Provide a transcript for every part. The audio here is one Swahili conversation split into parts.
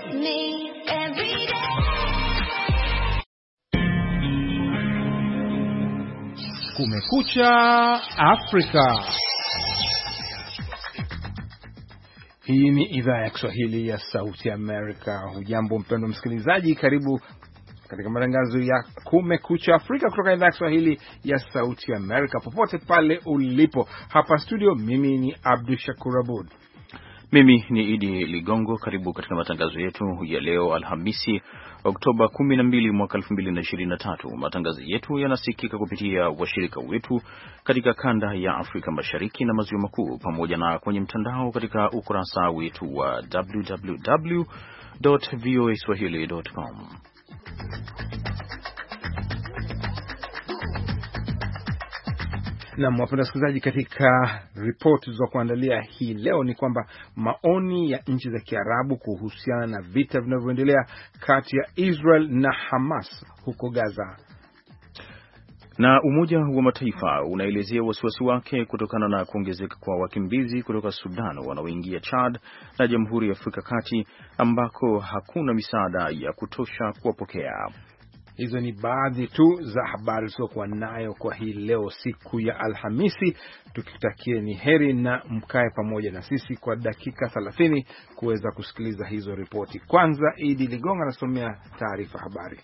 me every day. Kumekucha Afrika. Hii ni idhaa ya Kiswahili ya Sauti ya Amerika. Hujambo mpendwa msikilizaji, karibu katika matangazo ya Kumekucha Afrika kutoka idhaa ya Kiswahili ya Sauti ya Amerika, popote pale ulipo. Hapa studio mimi ni Abdul Shakur Abud. Mimi ni Idi Ligongo. Karibu katika matangazo yetu ya leo Alhamisi, Oktoba 12 mwaka 2023. Matangazo yetu yanasikika kupitia washirika wetu katika kanda ya Afrika Mashariki na Maziwa Makuu, pamoja na kwenye mtandao katika ukurasa wetu wa www.voaswahili.com. Na wapenda wasikilizaji, katika ripoti za kuandalia hii leo ni kwamba maoni ya nchi za Kiarabu kuhusiana na vita vinavyoendelea kati ya Israel na Hamas huko Gaza. Na Umoja wa Mataifa unaelezea wasiwasi wake kutokana na kuongezeka kwa wakimbizi kutoka Sudan wanaoingia Chad na Jamhuri ya Afrika Kati, ambako hakuna misaada ya kutosha kuwapokea. Hizo ni baadhi tu za habari tulizokuwa nayo kwa hii leo, siku ya Alhamisi. Tukitakie ni heri na mkae pamoja na sisi kwa dakika 30 kuweza kusikiliza hizo ripoti. Kwanza Idi Ligonga anasomea taarifa habari.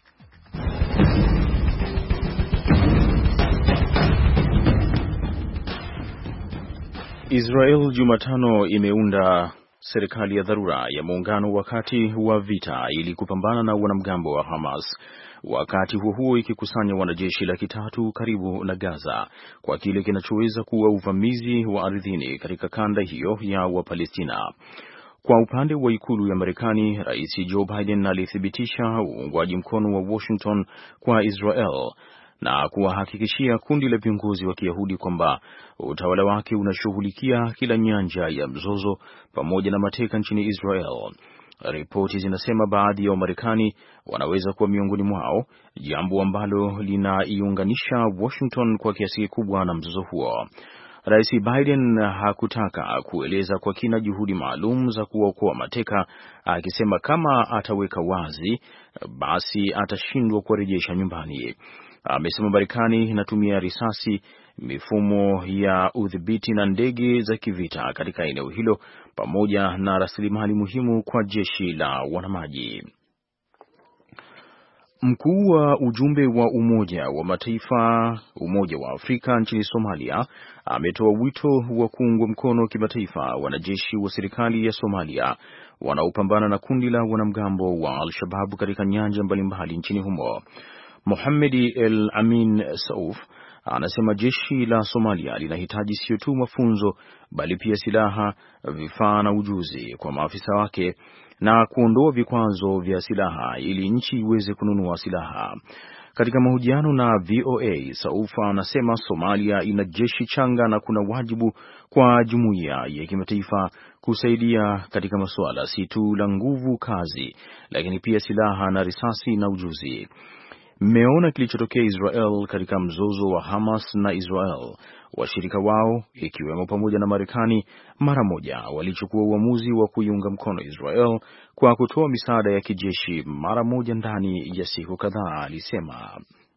Israel Jumatano imeunda serikali ya dharura ya muungano wakati wa vita ili kupambana na wanamgambo wa Hamas. Wakati huo ikikusanya wanajeshi 300,000 karibu na Gaza kwa kile kinachoweza kuwa uvamizi wa ardhini katika kanda hiyo ya Wapalestina. Kwa upande wa ikulu ya Marekani, Rais Joe Biden alithibitisha uungwaji mkono wa Washington kwa Israel na kuwahakikishia kundi la viongozi wa Kiyahudi kwamba utawala wake unashughulikia kila nyanja ya mzozo pamoja na mateka nchini Israel. Ripoti zinasema baadhi ya Wamarekani wanaweza kuwa miongoni mwao, jambo ambalo linaiunganisha Washington kwa kiasi kikubwa na mzozo huo. Rais Biden hakutaka kueleza kwa kina juhudi maalum za kuwaokoa mateka, akisema kama ataweka wazi, basi atashindwa kuwarejesha nyumbani. Amesema Marekani inatumia risasi, mifumo ya udhibiti na ndege za kivita katika eneo hilo pamoja na rasilimali muhimu kwa jeshi la wanamaji. Mkuu wa ujumbe wa Umoja wa Mataifa, Umoja wa Afrika nchini Somalia ametoa wito wa kuungwa mkono kimataifa wanajeshi wa serikali ya Somalia wanaopambana na kundi la wanamgambo wa Al-Shabaab katika nyanja mbalimbali nchini humo. Mohamed El Amin Sauf anasema jeshi la Somalia linahitaji sio tu mafunzo bali pia silaha, vifaa na ujuzi kwa maafisa wake na kuondoa vikwazo vya silaha ili nchi iweze kununua silaha. Katika mahojiano na VOA, Saufa anasema Somalia ina jeshi changa na kuna wajibu kwa jumuiya ya kimataifa kusaidia katika masuala si tu la nguvu kazi, lakini pia silaha na risasi na ujuzi. Mmeona kilichotokea Israel katika mzozo wa Hamas na Israel. Washirika wao ikiwemo pamoja na Marekani mara moja walichukua uamuzi wa kuiunga mkono Israel kwa kutoa misaada ya kijeshi mara moja ndani ya siku kadhaa, alisema.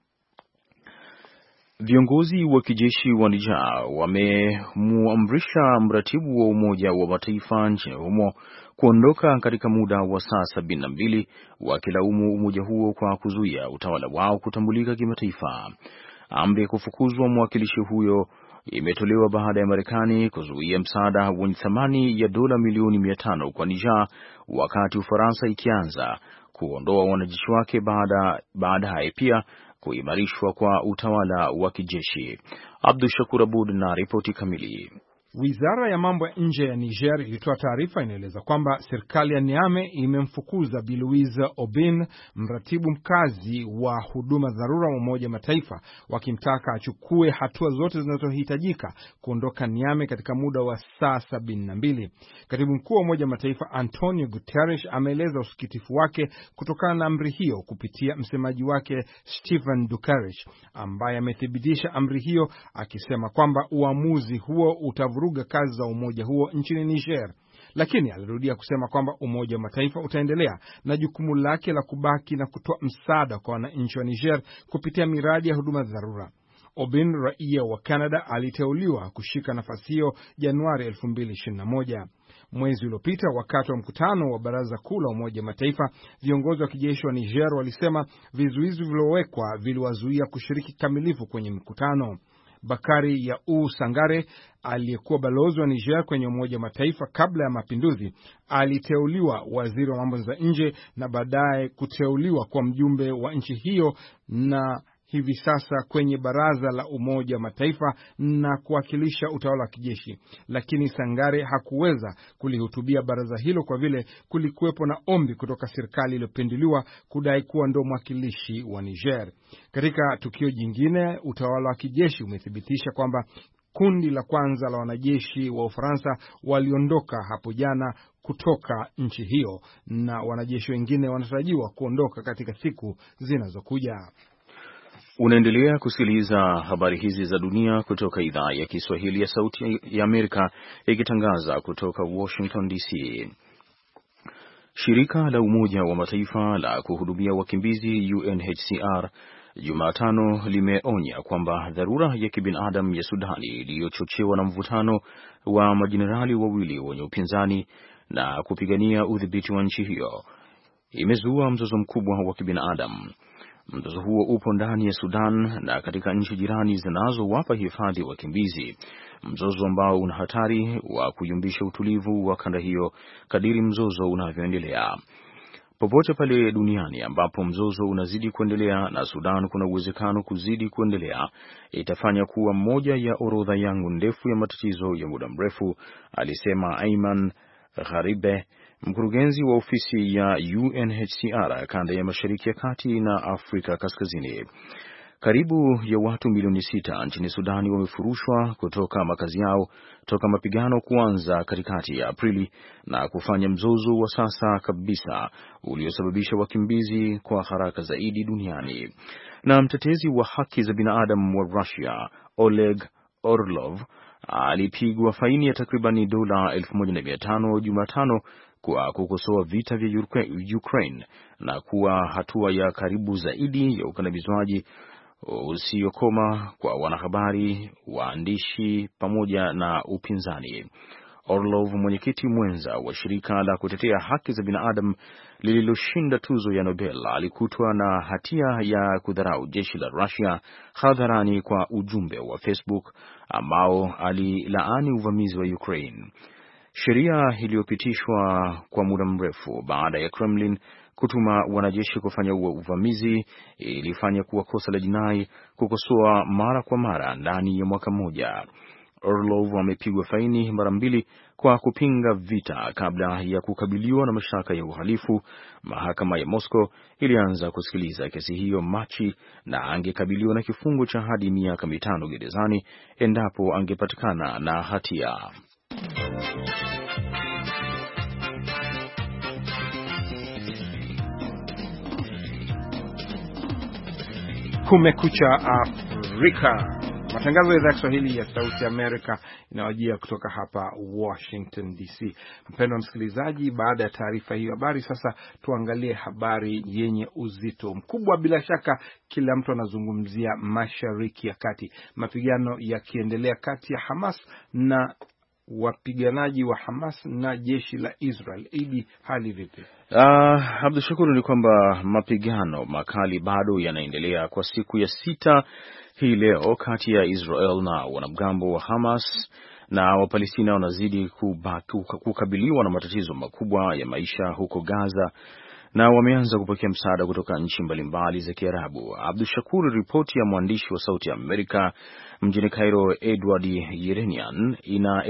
Viongozi wa kijeshi wa Niger wamemuamrisha mratibu wa Umoja wa Mataifa nchini humo kuondoka katika muda wa saa 72, wakilaumu umoja huo kwa kuzuia utawala wao kutambulika kimataifa. Amri ya kufukuzwa mwakilishi huyo imetolewa baada ya Marekani kuzuia msaada wenye thamani ya dola milioni 500 kwa Niger, wakati Ufaransa ikianza kuondoa wanajeshi wake baadaye pia kuimarishwa kwa utawala wa kijeshi. Abdul Shakur Abud na ripoti kamili. Wizara ya mambo ya nje ya Niger ilitoa taarifa inaeleza kwamba serikali ya Niamey imemfukuza Bi Louise Obin, mratibu mkazi wa huduma dharura wa Umoja Mataifa, wakimtaka achukue hatua zote zinazohitajika kuondoka Niamey katika muda wa saa 72. Katibu mkuu wa Umoja Mataifa Antonio Guterres ameeleza usikitifu wake kutokana na amri hiyo kupitia msemaji wake Stephen Dujarric, ambaye amethibitisha amri hiyo akisema kwamba uamuzi huo utavuruga kazi za umoja huo nchini Niger. lakini alirudia kusema kwamba Umoja wa Mataifa utaendelea na jukumu lake la kubaki na kutoa msaada kwa wananchi wa Niger kupitia miradi ya huduma za dharura. Obin, raia wa Canada, aliteuliwa kushika nafasi hiyo Januari 2021. Mwezi uliopita, wakati wa mkutano wa Baraza Kuu la Umoja wa Mataifa, viongozi wa kijeshi wa Niger walisema vizuizi vilivyowekwa viliwazuia kushiriki kamilifu kwenye mkutano. Bakari Yau Sangare, aliyekuwa balozi wa Niger kwenye Umoja wa Mataifa kabla ya mapinduzi, aliteuliwa waziri wa mambo za nje na baadaye kuteuliwa kwa mjumbe wa nchi hiyo na hivi sasa kwenye Baraza la Umoja wa Mataifa na kuwakilisha utawala wa kijeshi. Lakini Sangare hakuweza kulihutubia baraza hilo kwa vile kulikuwepo na ombi kutoka serikali iliyopinduliwa kudai kuwa ndo mwakilishi wa Niger. Katika tukio jingine, utawala wa kijeshi umethibitisha kwamba kundi la kwanza la wanajeshi wa Ufaransa waliondoka hapo jana kutoka nchi hiyo na wanajeshi wengine wanatarajiwa kuondoka katika siku zinazokuja. Unaendelea kusikiliza habari hizi za dunia kutoka idhaa ya Kiswahili ya Sauti ya Amerika ikitangaza kutoka Washington DC. Shirika la Umoja wa Mataifa la kuhudumia wakimbizi UNHCR Jumatano limeonya kwamba dharura ya kibinadamu ya Sudani iliyochochewa na mvutano wa majenerali wawili wenye upinzani na kupigania udhibiti wa nchi hiyo imezua mzozo mkubwa wa kibinadamu. Mzozo huo upo ndani ya Sudan na katika nchi jirani zinazowapa hifadhi wakimbizi, mzozo ambao una hatari wa kuyumbisha utulivu wa kanda hiyo kadiri mzozo unavyoendelea. Popote pale duniani ambapo mzozo unazidi kuendelea na Sudan kuna uwezekano kuzidi kuendelea, itafanya kuwa moja ya orodha yangu ndefu ya matatizo ya muda mrefu, alisema Ayman Gharibe, mkurugenzi wa ofisi ya UNHCR kanda ya Mashariki ya Kati na Afrika Kaskazini. Karibu ya watu milioni 6 nchini Sudani wamefurushwa kutoka makazi yao toka mapigano kuanza katikati ya Aprili na kufanya mzozo wa sasa kabisa uliosababisha wakimbizi kwa haraka zaidi duniani. Na mtetezi wa haki za binadamu wa Russia, Oleg Orlov, alipigwa faini ya takribani dola 1500 Jumatano kwa kukosoa vita vya Ukraine na kuwa hatua ya karibu zaidi ya ukandamizwaji usiokoma kwa wanahabari, waandishi pamoja na upinzani. Orlov, mwenyekiti mwenza wa shirika la kutetea haki za binadamu lililoshinda tuzo ya Nobel, alikutwa na hatia ya kudharau jeshi la Russia hadharani kwa ujumbe wa Facebook ambao alilaani uvamizi wa Ukraine. Sheria iliyopitishwa kwa muda mrefu baada ya Kremlin kutuma wanajeshi kufanya uvamizi ilifanya kuwa kosa la jinai kukosoa mara kwa mara ndani ya mwaka mmoja. Orlov amepigwa faini mara 2 kwa kupinga vita kabla ya kukabiliwa na mashtaka ya uhalifu. Mahakama ya Moscow ilianza kusikiliza kesi hiyo Machi na angekabiliwa na kifungo cha hadi miaka 5 gerezani endapo angepatikana na hatia. Kumekucha Afrika, matangazo ya idhaa ya Kiswahili ya Sauti Amerika inawajia kutoka hapa Washington DC. Mpendwa msikilizaji, baada ya taarifa hiyo habari, sasa tuangalie habari yenye uzito mkubwa. Bila shaka kila mtu anazungumzia Mashariki ya Kati, mapigano yakiendelea kati ya Hamas na wapiganaji wa Hamas na jeshi la Israel. Idi, hali vipi? Abdul Shakuru, ni kwamba mapigano makali bado yanaendelea kwa siku ya 6 hii leo kati ya Israel na wanamgambo wa Hamas, na Wapalestina wanazidi kukabiliwa na matatizo makubwa ya maisha huko Gaza na wameanza kupokea msaada kutoka nchi mbalimbali za Kiarabu. Abdul Shakur, ripoti ya mwandishi wa Sauti ya Amerika mjini Cairo, Edward Yeranian,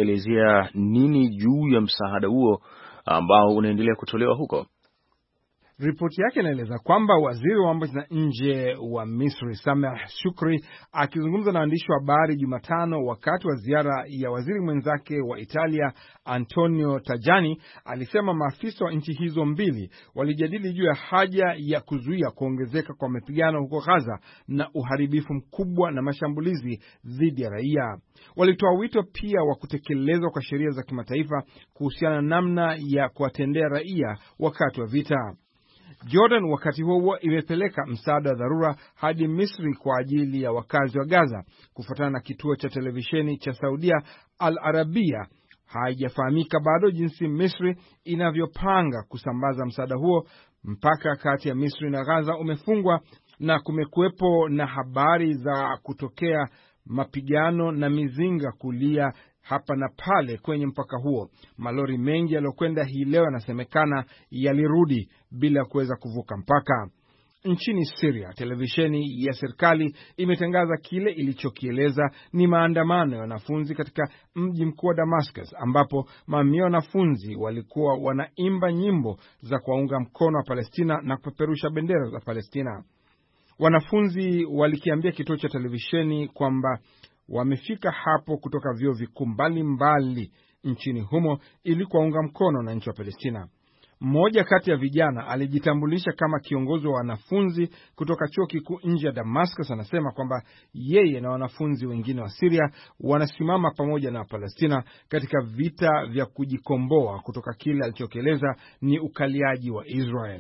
inaelezea nini juu ya msaada huo ambao unaendelea kutolewa huko? Ripoti yake inaeleza kwamba waziri wa mambo ya nje wa Misri Sameh Shukri akizungumza na waandishi wa habari Jumatano wakati wa ziara ya waziri mwenzake wa Italia Antonio Tajani alisema maafisa wa nchi hizo mbili walijadili juu ya haja ya kuzuia kuongezeka kwa mapigano huko Gaza na uharibifu mkubwa na mashambulizi dhidi ya raia. Walitoa wito pia wa kutekelezwa kwa sheria za kimataifa kuhusiana na namna ya kuwatendea raia wakati wa vita. Jordan wakati huo imepeleka msaada wa dharura hadi Misri kwa ajili ya wakazi wa Gaza. Kufuatana na kituo cha televisheni cha Saudia Al Arabia, haijafahamika bado jinsi Misri inavyopanga kusambaza msaada huo. Mpaka kati ya Misri na Gaza umefungwa na kumekuwepo na habari za kutokea mapigano na mizinga kulia hapa na pale kwenye mpaka huo. Malori mengi yaliyokwenda hii leo yanasemekana yalirudi bila kuweza kuvuka mpaka. Nchini Syria, televisheni ya serikali imetangaza kile ilichokieleza ni maandamano ya wanafunzi katika mji mkuu wa Damascus, ambapo mamia wanafunzi walikuwa wanaimba nyimbo za kuwaunga mkono wa Palestina na kupeperusha bendera za Palestina. Wanafunzi walikiambia kituo cha televisheni kwamba wamefika hapo kutoka vyuo vikuu mbalimbali nchini humo ili kuwaunga mkono na nchi wa Palestina. Mmoja kati ya vijana alijitambulisha kama kiongozi wa wanafunzi kutoka chuo kikuu nje ya Damascus. Anasema kwamba yeye na wanafunzi wengine wa Syria wanasimama pamoja na Palestina katika vita vya kujikomboa kutoka kile alichokieleza ni ukaliaji wa Israel.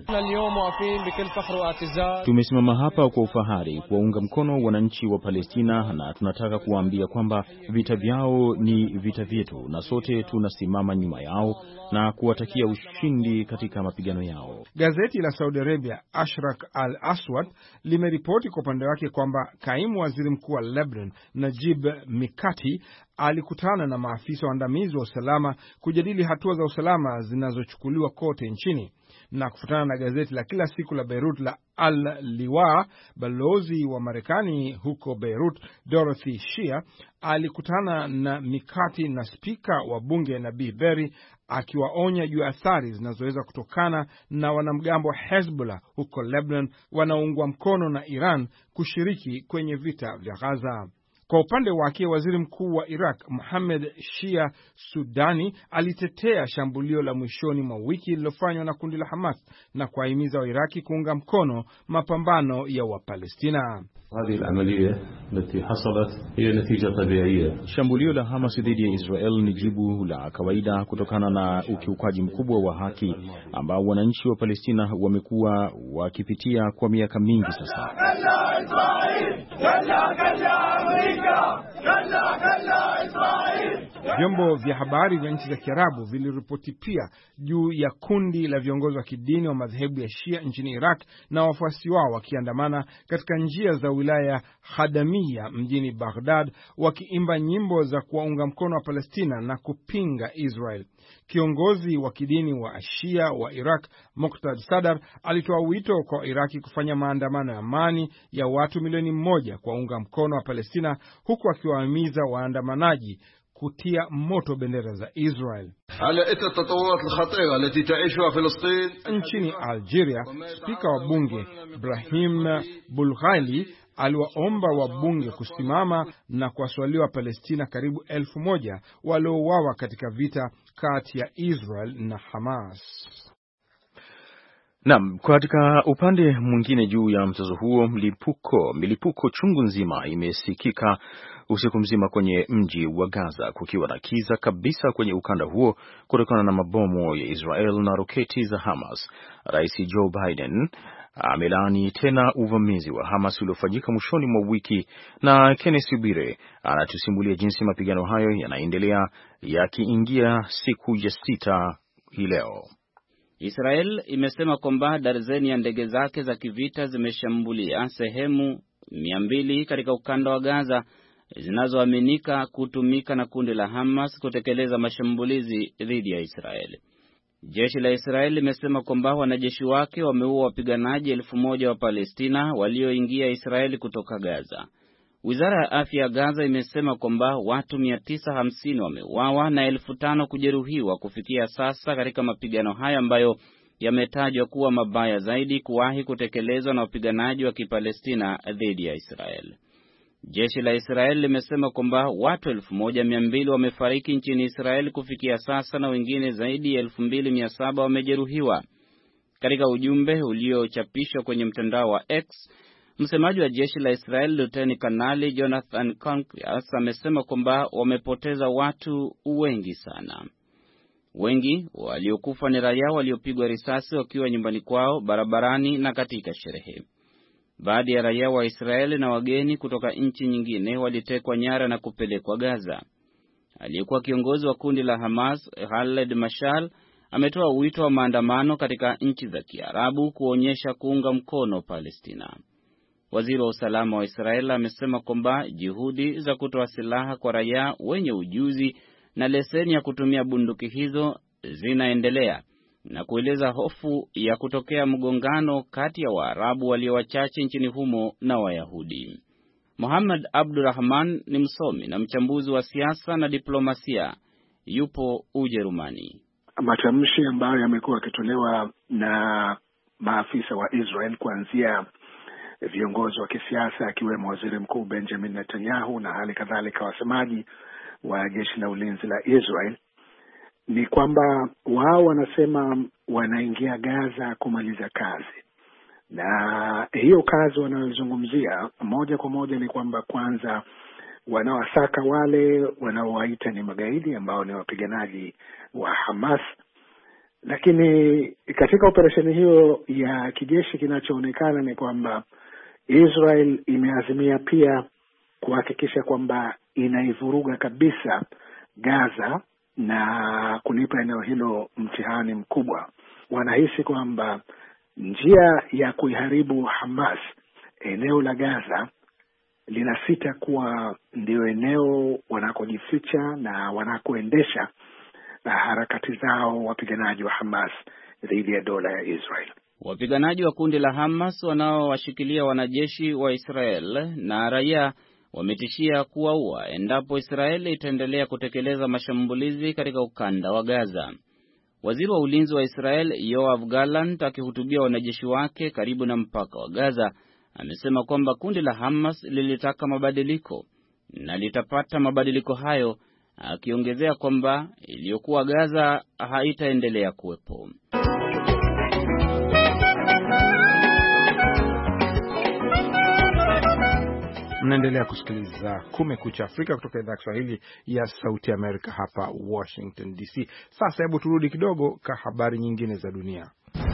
Tumesimama hapa kwa ufahari kuwaunga mkono wananchi wa Palestina, na tunataka kuwaambia kwamba vita vyao ni vita vyetu na sote tunasimama nyuma yao na kuwatakia ushindi katika mapigano yao. Gazeti la Saudi Arabia Ashrak al-Aswad limeripoti kwa upande wake kwamba kaimu waziri mkuu wa Lebanon Najib Mikati alikutana na maafisa waandamizi wa usalama kujadili hatua za usalama zinazochukuliwa kote nchini. Na kufuatana na gazeti la kila siku la Beirut la Al-Liwa, balozi wa Marekani huko Beirut Dorothy Shea alikutana na Mikati na spika wa bunge Nabii Berri, akiwaonya juu ya athari zinazoweza kutokana na wanamgambo wa Hezbollah huko Lebanon wanaoungwa mkono na Iran kushiriki kwenye vita vya Gaza. Kwa upande wake, waziri mkuu wa Iraq Mohammed Shia Sudani alitetea shambulio la mwishoni mwa wiki lililofanywa na kundi la Hamas na kuwahimiza Wairaki kuunga mkono mapambano ya Wapalestina. Shambulio la Hamas dhidi ya Israel ni jibu la kawaida kutokana na ukiukaji mkubwa wa haki ambao wananchi wa Palestina wamekuwa wakipitia kwa miaka mingi sasa. Vyombo vya habari vya nchi za Kiarabu viliripoti pia juu ya kundi la viongozi wa kidini wa madhehebu ya Shia nchini Iraq na wafuasi wao wakiandamana katika njia za wilaya Khadamia mjini Baghdad wakiimba nyimbo za kuwaunga mkono wa Palestina na kupinga Israel. Kiongozi wa kidini wa Shia wa Iraq Muqtada Sadar alitoa wito kwa Iraki kufanya maandamano ya amani ya watu milioni 1 kuwaunga mkono wa Palestina, huku akiwahimiza waandamanaji kutia moto bendera za Israel. Nchini Algeria, spika wa bunge Brahim Bulghali aliwaomba wabunge kusimama na kuwaswalia Palestina karibu 1,000 waliouawa katika vita kati ya Israel na Hamas. Naam, katika upande mwingine juu ya mzozo huo, milipuko chungu nzima imesikika usiku mzima kwenye mji wa Gaza, kukiwa na kiza kabisa kwenye ukanda huo kutokana na mabomu ya Israel na roketi za Hamas. Rais Joe Biden amelaani tena uvamizi wa Hamas uliofanyika mwishoni mwa wiki, na Kenneth Bwire anatusimulia jinsi mapigano hayo yanaendelea yakiingia siku ya 6 hii leo. Israel imesema kwamba darzeni ya ndege zake za kivita zimeshambulia sehemu 200 katika ukanda wa Gaza zinazoaminika kutumika na kundi la Hamas kutekeleza mashambulizi dhidi ya Israel. Jeshi la Israel limesema kwamba wanajeshi wake wameua wapiganaji 1,000 wa Palestina walioingia Israeli kutoka Gaza. Wizara ya afya ya Gaza imesema kwamba watu 950 wameuawa na 5,000 kujeruhiwa kufikia sasa katika mapigano haya ambayo yametajwa kuwa mabaya zaidi kuwahi kutekelezwa na wapiganaji wa Kipalestina dhidi ya Israel. Jeshi la Israel limesema kwamba watu 1200 wamefariki nchini Israel kufikia sasa na wengine zaidi ya 2700 wamejeruhiwa. Katika ujumbe uliochapishwa kwenye mtandao wa X, msemaji wa jeshi la Israel Lieutenant Kanali Jonathan Concrias amesema kwamba wamepoteza watu wengi sana. Wengi waliokufa ni raia waliopigwa risasi wakiwa nyumbani kwao, barabarani na katika sherehe. Baadhi ya raia wa Israeli na wageni kutoka nchi nyingine walitekwa nyara na kupelekwa Gaza. Aliyekuwa kiongozi wa kundi la Hamas, Khaled Mashal, ametoa wito wa maandamano katika nchi za Kiarabu kuonyesha kuunga mkono Palestina. Waziri wa usalama wa Israeli amesema kwamba juhudi za kutoa silaha kwa raia wenye ujuzi na leseni ya kutumia bunduki hizo zinaendelea, na kueleza hofu ya kutokea mgongano kati ya Waarabu walio wachache nchini humo na Wayahudi. Muhammad Abdurrahman ni msomi na mchambuzi wa siasa na diplomasia, yupo Ujerumani. Matamshi ambayo yamekuwa yakitolewa na maafisa wa Israel, kuanzia viongozi wa kisiasa akiwemo Waziri Mkuu Benjamin Netanyahu na hali kadhalika wasemaji wa jeshi la ulinzi la Israel, ni kwamba wao wanasema wanaingia Gaza kumaliza kazi. Na hiyo kazi wanayozungumzia moja kwa moja ni kwamba kwanza wanawasaka wale wanaowaita ni magaidi ambao ni wapiganaji wa Hamas. Lakini katika operesheni hiyo ya kijeshi, kinachoonekana ni kwamba Israel imeazimia pia kuhakikisha kwamba inaivuruga kabisa Gaza na kulipa eneo hilo mtihani mkubwa. Wanahisi kwamba njia ya kuiharibu Hamas eneo la Gaza linasita kuwa ndio eneo wanakojificha na wanakoendesha harakati zao wapiganaji wa Hamas dhidi ya dola ya Israel. Wapiganaji wa kundi la Hamas wanaowashikilia wanajeshi wa Israel na raia wametishia kuwaua endapo Israeli itaendelea kutekeleza mashambulizi katika ukanda wa Gaza. Waziri wa ulinzi wa Israel Yoav Gallant, akihutubia wanajeshi wake karibu na mpaka wa Gaza, amesema kwamba kundi la Hamas lilitaka mabadiliko na litapata mabadiliko hayo, akiongezea kwamba iliyokuwa Gaza haitaendelea kuwepo. Mnaendelea kusikiliza Kumekucha Afrika kutoka idhaa ya Kiswahili ya Sauti Amerika hapa Washington DC. Sasa hebu turudi kidogo kwa habari nyingine za dunia.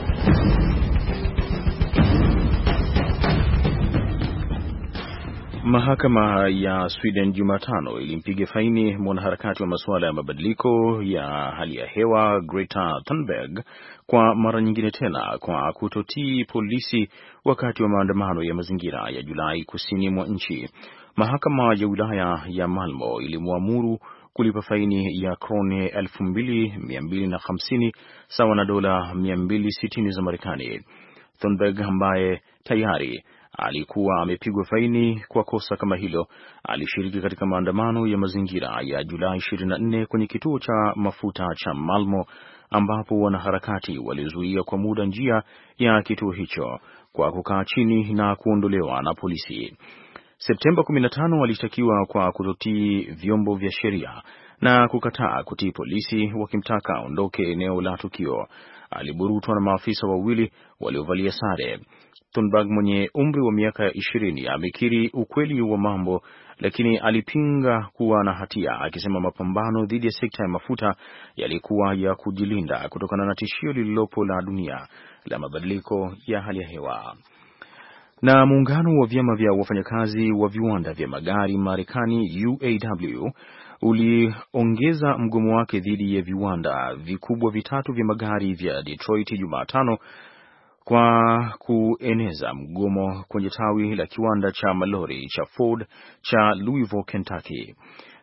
Mahakama ya Sweden Jumatano ilimpiga faini mwanaharakati wa masuala ya mabadiliko ya hali ya hewa Greta Thunberg kwa mara nyingine tena kwa kutotii polisi wakati wa maandamano ya mazingira ya Julai kusini mwa nchi. Mahakama ya wilaya ya Malmö ilimwamuru kulipa faini ya kroni 2250 sawa na dola 260 za Marekani. Thunberg, ambaye tayari alikuwa amepigwa faini kwa kosa kama hilo, alishiriki katika maandamano ya mazingira ya Julai 24 kwenye kituo cha mafuta cha Malmö, ambapo wanaharakati walizuia kwa muda njia ya kituo hicho kwa kukaa chini na kuondolewa na polisi. Septemba 15 walishtakiwa kwa kutotii vyombo vya sheria na kukataa kutii polisi wakimtaka aondoke eneo la tukio. Aliburutwa na maafisa wawili waliovalia sare. Thunberg, mwenye umri wa miaka 20, amekiri ukweli wa mambo, lakini alipinga kuwa na hatia, akisema mapambano dhidi ya sekta ya mafuta yalikuwa ya kujilinda kutokana na tishio lililopo la dunia la mabadiliko ya hali ya hewa. Na muungano wa vyama vya wafanyakazi wa viwanda vya magari Marekani UAW uliongeza mgomo wake dhidi ya viwanda vikubwa vitatu vya magari vya Detroit Jumatano kwa kueneza mgomo kwenye tawi la kiwanda cha malori cha Ford cha Louisville, Kentucky.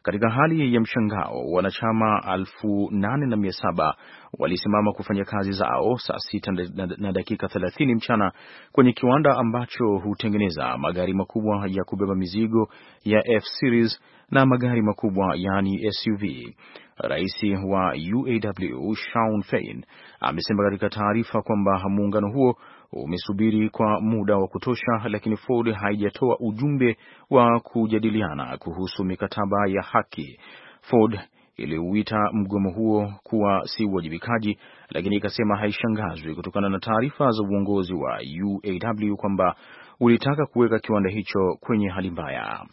Katika hali ya mshangao, wanachama 8,700 walisimama kufanya kazi zao saa 6:30 mchana kwenye kiwanda ambacho hutengeneza magari makubwa ya kubeba mizigo ya F-Series na magari makubwa yani SUV. Rais wa UAW Shawn Fain amesema katika taarifa kwamba muungano huo umesubiri kwa muda wa kutosha, lakini Ford haijatoa ujumbe wa kujadiliana kuhusu mikataba ya haki. Ford iliuita mgomo huo kuwa si uwajibikaji, lakini ikasema haishangazwi kutokana na taarifa za uongozi wa UAW kwamba ulitaka kuweka kiwanda hicho kwenye hali mbaya.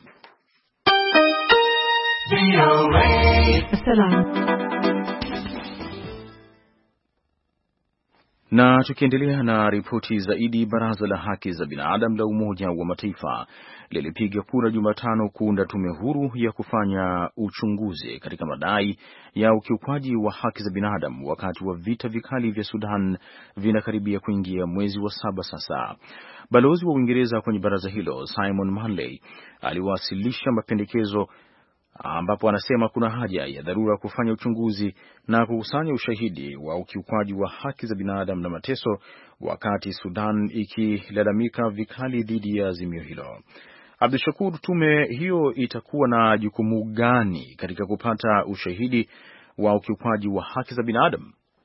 Na tukiendelea na ripoti zaidi, Baraza la Haki za Binadamu la Umoja wa Mataifa lilipiga kura Jumatano kuunda tume huru ya kufanya uchunguzi katika madai ya ukiukwaji wa haki za binadamu wakati wa vita vikali vya Sudan vinakaribia kuingia mwezi wa 7 sasa. Balozi wa Uingereza kwenye baraza hilo, Simon Manley, aliwasilisha mapendekezo ambapo anasema kuna haja ya dharura kufanya uchunguzi na kukusanya ushahidi wa ukiukwaji wa haki za binadamu na mateso wakati Sudan ikilalamika vikali dhidi ya azimio hilo. Abdushakur, tume hiyo itakuwa na jukumu gani katika kupata ushahidi wa ukiukwaji wa haki za binadamu?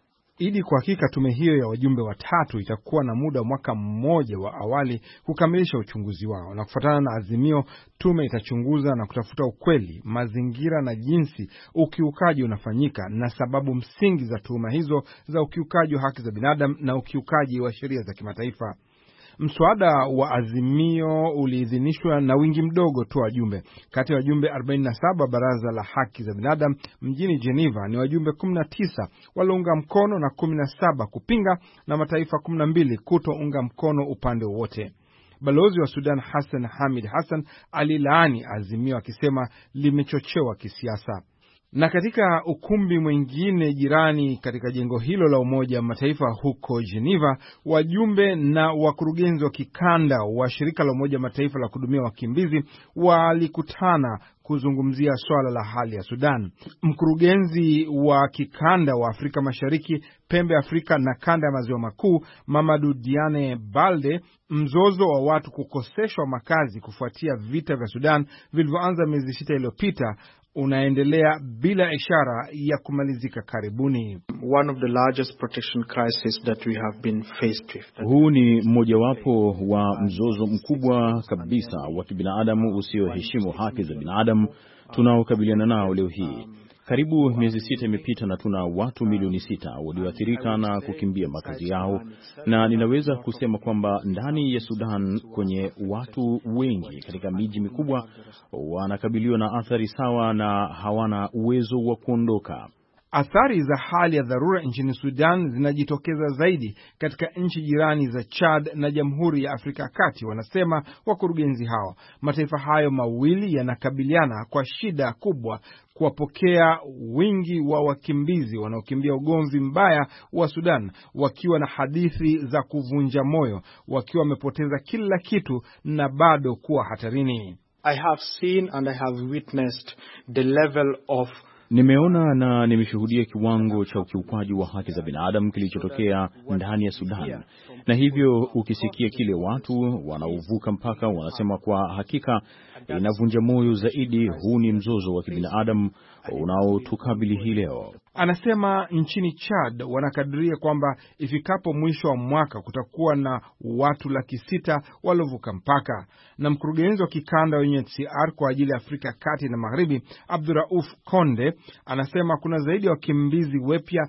Kwa hakika tume hiyo ya wajumbe 3 itakuwa na muda wa mwaka mmoja wa awali kukamilisha uchunguzi wao, na kufuatana na azimio, tume itachunguza na kutafuta ukweli, mazingira na jinsi ukiukaji unafanyika na sababu msingi za tuhuma hizo za ukiukaji wa haki za binadamu na ukiukaji wa sheria za kimataifa. Mswada wa azimio uliidhinishwa na wingi mdogo tu wajumbe. Kati ya wajumbe 47 baraza la haki za binadamu mjini Geneva, ni wajumbe 19 waliunga mkono na 17 kupinga na mataifa 12 kutounga mkono upande wowote. Balozi wa Sudan Hassan Hamid Hassan alilaani azimio akisema limechochewa kisiasa. Na katika ukumbi mwingine jirani katika jengo hilo la Umoja wa Mataifa huko Geneva, wajumbe na wakurugenzi wa kikanda wa shirika la Umoja wa Mataifa la kuhudumia wakimbizi walikutana kuzungumzia swala la hali ya Sudan. Mkurugenzi wa kikanda wa Afrika Mashariki, Pembe Afrika na kanda ya Maziwa Makuu, Mamadou Diane Balde, mzozo wa watu kukoseshwa makazi kufuatia vita vya Sudan vilivyoanza miezi 6 iliyopita unaendelea bila ishara ya kumalizika karibuni. One of the largest protection crises that we have been faced with. Huu ni mmojawapo wa mzozo mkubwa kabisa wa kibinadamu usioheshimu haki za binadamu tunaokabiliana nao leo hii. Karibu miezi 6 imepita na tuna watu milioni 6 walioathirika na kukimbia makazi yao, na ninaweza kusema kwamba ndani ya Sudan kwenye watu wengi katika miji mikubwa wanakabiliwa na athari sawa na hawana uwezo wa kuondoka. Athari za hali ya dharura nchini Sudan zinajitokeza zaidi katika nchi jirani za Chad na Jamhuri ya Afrika ya Kati, wanasema wakurugenzi hao. Mataifa hayo mawili yanakabiliana kwa shida kubwa kuwapokea wingi wa wakimbizi wanaokimbia ugomvi mbaya wa Sudan, wakiwa na hadithi za kuvunja moyo, wakiwa wamepoteza kila kitu na bado kuwa hatarini. I have seen and I have witnessed the level of Nimeona na nimeshuhudia kiwango cha ukiukwaji wa haki za binadamu kilichotokea ndani ya Sudan. Na hivyo ukisikia kile watu wanaovuka mpaka wanasema, kwa hakika inavunja moyo zaidi. Huu ni mzozo wa kibinadamu unaotukabili hii leo. Anasema nchini Chad wanakadiria kwamba ifikapo mwisho wa mwaka kutakuwa na watu 600,000 waliovuka mpaka. Na mkurugenzi wa kikanda wa UNHCR kwa ajili ya Afrika ya Kati na Magharibi, Abdurauf Konde, anasema kuna zaidi ya wakimbizi wapya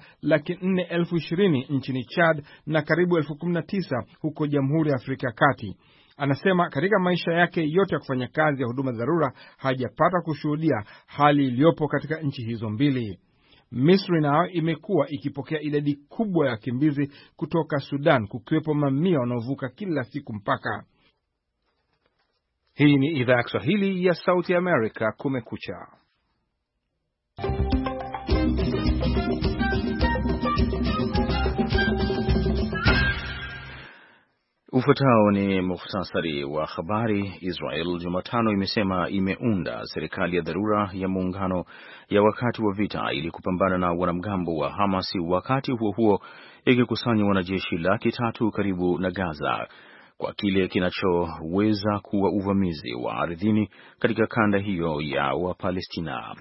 420,000 nchini Chad na karibu 19,000 huko Jamhuri ya Afrika ya Kati. Anasema katika maisha yake yote ya kufanya kazi ya huduma dharura hajapata kushuhudia hali iliyopo katika nchi hizo mbili. Misri nayo imekuwa ikipokea idadi kubwa ya wakimbizi kutoka Sudan, kukiwepo mamia wanaovuka kila siku mpaka. Hii ni idhaa ya Kiswahili ya Sauti ya Amerika, Kumekucha. Ufuatao ni muhtasari wa habari. Israel Jumatano imesema imeunda serikali ya dharura ya muungano ya wakati wa vita ili kupambana na wanamgambo wa Hamas, wakati huo huo ikikusanya wanajeshi 300,000 karibu na Gaza kwa kile kinachoweza kuwa uvamizi wa ardhini katika kanda hiyo ya Wapalestina.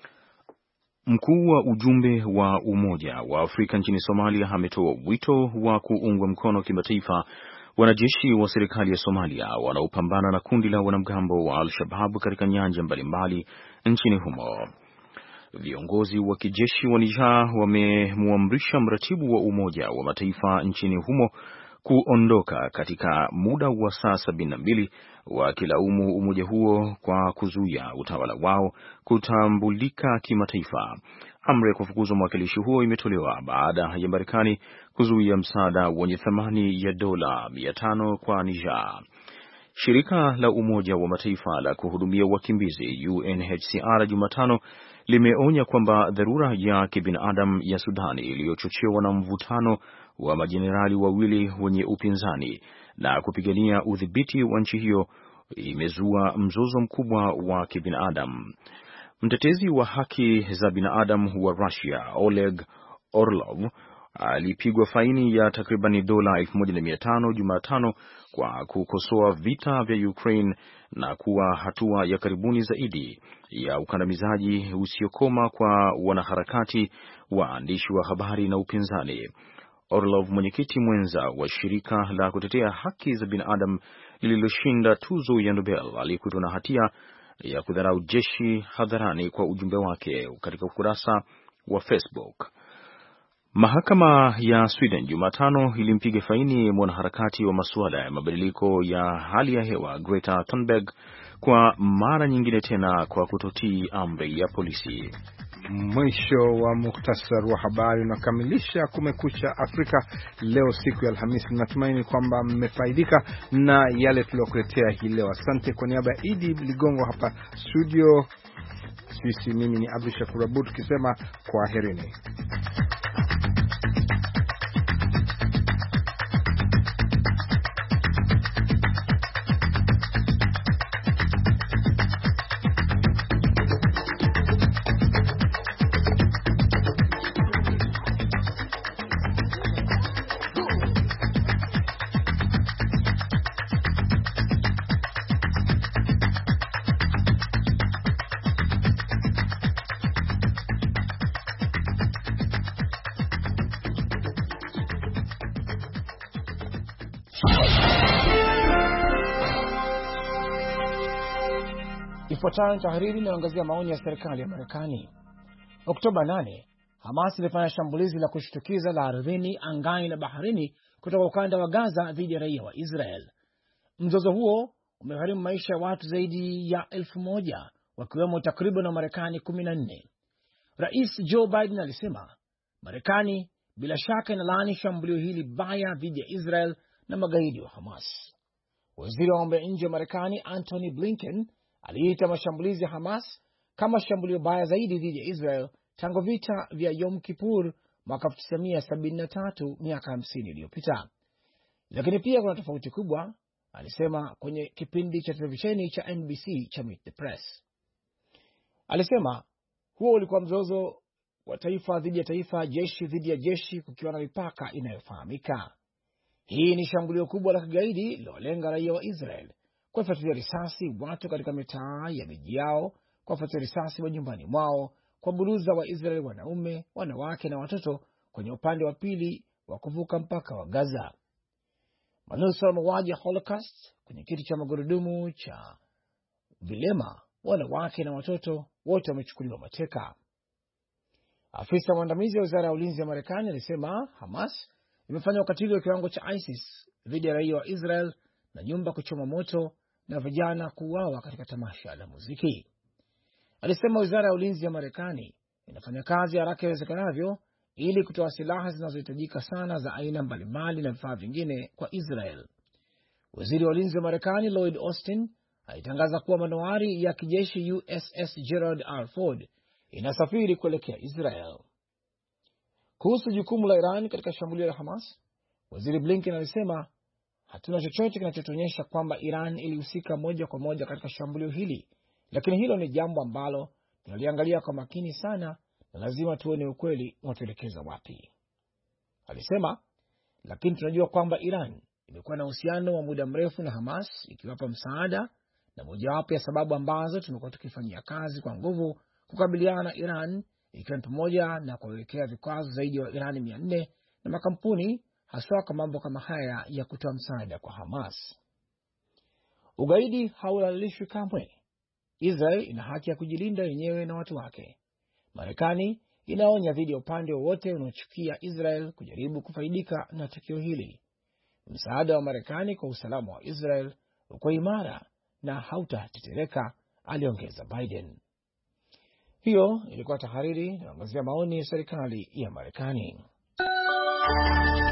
Mkuu wa ujumbe wa Umoja wa Afrika nchini Somalia ametoa wito wa kuungwa mkono kimataifa wanajeshi wa serikali ya Somalia wanaopambana na kundi la wanamgambo wa Al-Shabaab katika nyanja mbalimbali nchini humo. Viongozi wa kijeshi wa Niger wamemwamrisha mratibu wa Umoja wa Mataifa nchini humo kuondoka katika muda wa saa 72, wakilaumu umoja huo kwa kuzuia utawala wao kutambulika kimataifa. Amri ya kufukuzwa mwakilishi huo imetolewa baada ya Marekani kuzuia msaada wenye thamani ya dola 500 kwa Niger. Shirika la Umoja wa Mataifa la kuhudumia wakimbizi UNHCR Jumatano limeonya kwamba dharura ya kibinadamu ya Sudani iliyochochewa na mvutano wa majenerali wawili wenye upinzani na kupigania udhibiti wa nchi hiyo imezua mzozo mkubwa wa kibinadamu. Mtetezi wa haki za binadamu wa Russia, Oleg Orlov, alipigwa faini ya takribani dola 1,500 Jumatano kwa kukosoa vita vya Ukraine na kuwa hatua ya karibuni zaidi ya ukandamizaji usiokoma kwa wanaharakati, waandishi wa habari na upinzani. Orlov, mwenyekiti mwenza wa shirika la kutetea haki za binadamu lililoshinda tuzo ya Nobel, alikutwa na hatia ya kudharau jeshi hadharani kwa ujumbe wake katika ukurasa wa Facebook. Mahakama ya Sweden Jumatano ilimpiga faini mwanaharakati wa masuala ya mabadiliko ya hali ya hewa Greta Thunberg kwa mara nyingine tena kwa kutotii amri ya polisi. Mwisho wa muhtasar wa habari unakamilisha Kumekucha Afrika leo siku ya Alhamisi. Natumaini kwamba mmefaidika na yale tuliokuletea hii leo. Asante kwa niaba ya Idi Ligongo hapa studio. Mimi ni Abdul Shakur Abud tukisema kwaherini. Ifuatayo ni tahariri inayoangazia maoni ya serikali ya Marekani. Oktoba 8, Hamas ilifanya shambulizi la kushtukiza la ardhini, angani na baharini kutoka ukanda wa Gaza dhidi ya raia wa Israel. Mzozo huo umegharimu maisha ya watu zaidi ya 1,000 wakiwemo takriban wa Marekani 14. Rais Joe Biden alisema Marekani bila shaka inalaani shambulio hili baya dhidi ya Israel na magaidi wa Hamas. Waziri wa mambo ya nje wa Marekani Antony Blinken aliita mashambulizi ya Hamas kama shambulio baya zaidi dhidi ya Israel tangu vita vya Yom Kippur mwaka 1973, miaka 50 iliyopita. Lakini pia kuna tofauti kubwa, alisema kwenye kipindi cha televisheni cha NBC cha Meet the Press. Alisema huo ulikuwa mzozo wa taifa dhidi ya taifa, jeshi dhidi ya jeshi, kukiwa na mipaka inayofahamika. Hii ni shambulio kubwa la kigaidi lilolenga raia wa Israel, kuwafuatilia risasi watu katika mitaa ya miji yao, kuwafuatilia risasi majumbani mwao, kwa buruza wa Israel wanaume, wanawake na watoto kwenye upande wa pili wa kuvuka mpaka wa Gaza. Manusura mauaji ya Holocaust kwenye kiti cha magurudumu cha vilema, wanawake na watoto wote wamechukuliwa mateka. Afisa mwandamizi wa Wizara ya Ulinzi ya Marekani alisema Hamas imefanya ukatili wa kiwango cha ISIS dhidi ya raia wa Israel na nyumba kuchoma moto na vijana kuuawa katika tamasha la muziki. Alisema Wizara ya Ulinzi ya Marekani inafanya kazi haraka iwezekanavyo ili kutoa silaha zinazohitajika sana za aina mbalimbali na vifaa vingine kwa Israel. Waziri wa Ulinzi wa Marekani Lloyd Austin alitangaza kuwa manowari ya kijeshi USS Gerald R. Ford inasafiri kuelekea Israel. Kuhusu jukumu la Iran katika shambulio la Hamas, Waziri Blinken alisema Hatuna chochote kinachotuonyesha kwamba Iran ilihusika moja kwa moja katika shambulio hili, lakini hilo ni jambo ambalo tunaliangalia kwa makini sana na lazima tuone ukweli unatuelekeza wapi, alisema. Lakini tunajua kwamba Iran imekuwa na uhusiano wa muda mrefu na Hamas, ikiwapa msaada, na mojawapo ya sababu ambazo tumekuwa tukifanyia kazi kwa nguvu kukabiliana na Iran, ikiwa ni pamoja na kuwekea vikwazo zaidi ya Iran 400 na makampuni, haswa kwa mambo kama haya ya kutoa msaada kwa Hamas. Ugaidi haulalishwi kamwe. Israel ina haki ya kujilinda yenyewe na watu wake. Marekani inaonya dhidi ya upande wowote unaochukia Israel kujaribu kufaidika na tukio hili. Msaada wa Marekani kwa usalama wa Israel uko imara na hautatetereka, aliongeza Biden. Hiyo ilikuwa tahariri inaangazia maoni ya serikali ya Marekani.